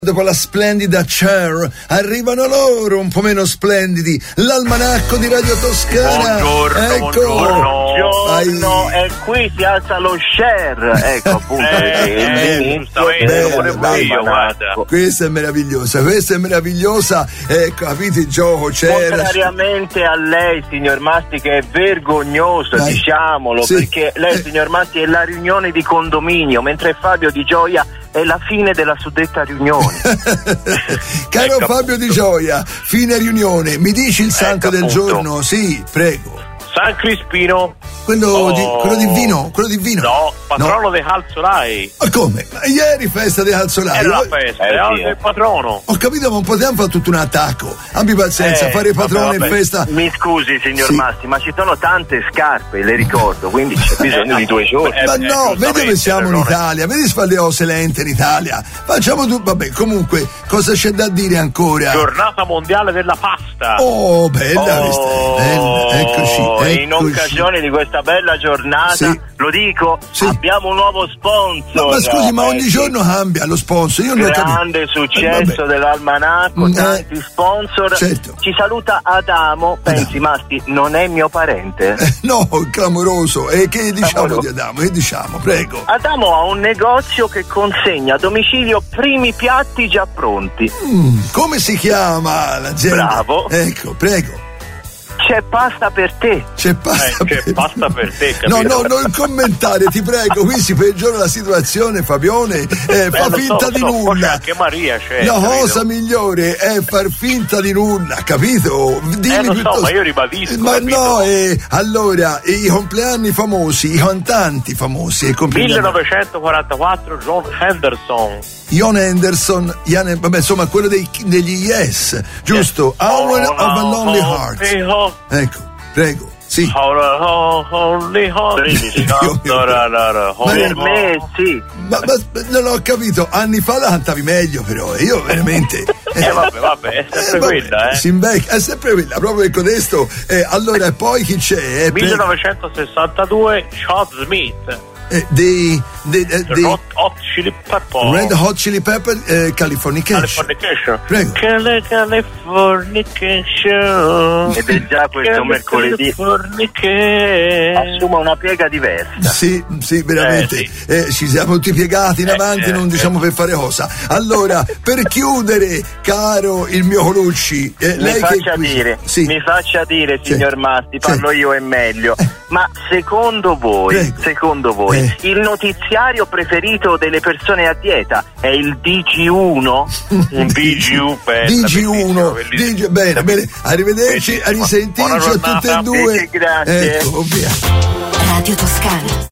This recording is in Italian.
Dopo la splendida Cher arrivano loro un po' meno splendidi, l'almanacco di Radio Toscana. Buongiorno, buongiorno. E qui si alza lo share, ecco appunto. Questa è meravigliosa, ecco, capite il gioco, Cher. Contrariamente a lei, signor Masti, che è vergognoso, diciamolo, sì. Perché lei, signor Masti, è la riunione di condominio, mentre Fabio Di Gioia è la fine della suddetta riunione. Caro Fabio Di Gioia, fine riunione, mi dici il santo del giorno? Sì, prego. San Crispino. Quello di vino? No, patrono dei calzolai. Ma come? Ma ieri festa dei calzolai. Era la festa, era il patrono. Ho capito, ma non potevamo fare tutto un attacco. Abbi pazienza, fare patrone in festa. Mi scusi, signor Masti, ma ci sono tante scarpe, le ricordo, quindi c'è bisogno di 2 giorni. Ma no, vedi dove siamo in Italia, vedi Sfalleose lente in Italia. Facciamo tutto, vabbè, comunque, cosa c'è da dire ancora? Giornata mondiale della pasta. Oh, bella questa, bella, eccoci. In occasione di questa bella giornata, lo dico, abbiamo un nuovo sponsor. Ma scusi, ma ogni giorno cambia lo sponsor. Io grande successo dell'almanacco, tanti sponsor. Certo. Ci saluta Adamo. Pensi, Masti, non è mio parente? No, clamoroso. E che diciamo di Adamo? Che diciamo? Prego. Adamo ha un negozio che consegna a domicilio primi piatti già pronti. Come si chiama l'azienda? Bravo. Ecco, prego. C'è pasta per te. C'è pasta per te, capito? No, non commentare, ti prego, qui si peggiora la situazione, Fabione. Fa finta di nulla. Anche Maria c'è. La cosa migliore è far finta di nulla, capito? Dimmi lo piuttosto. so, ma io ribadisco. Ma capito? no, allora, i compleanni famosi, i cantanti famosi. 1944, John Henderson. Vabbè, insomma, quello degli Yes, giusto? Hour of a Lonely Heart. Ecco, prego. Sì. Only heart. Per me sì. Ma non ho capito, anni fa la cantavi meglio, però io veramente. Vabbè, è sempre quella, È sempre quella, proprio il codesto. Allora, e poi chi c'è? 1962, Chad Smith. Red Hot Chili Pepper, Californication. Prego. Californication. Ed è già questo mercoledì. Assuma una piega diversa. Sì, veramente. Ci siamo tutti piegati in avanti, non diciamo per fare cosa. Allora, per chiudere, caro il mio Colucci, mi faccia dire, signor Masti, parlo io è meglio. Ma secondo voi, il notiziario preferito delle persone a dieta è il DG1? DG1, bene, arrivederci, a risentirci a tutte e due. Grazie. Ecco, via. Radio Toscana.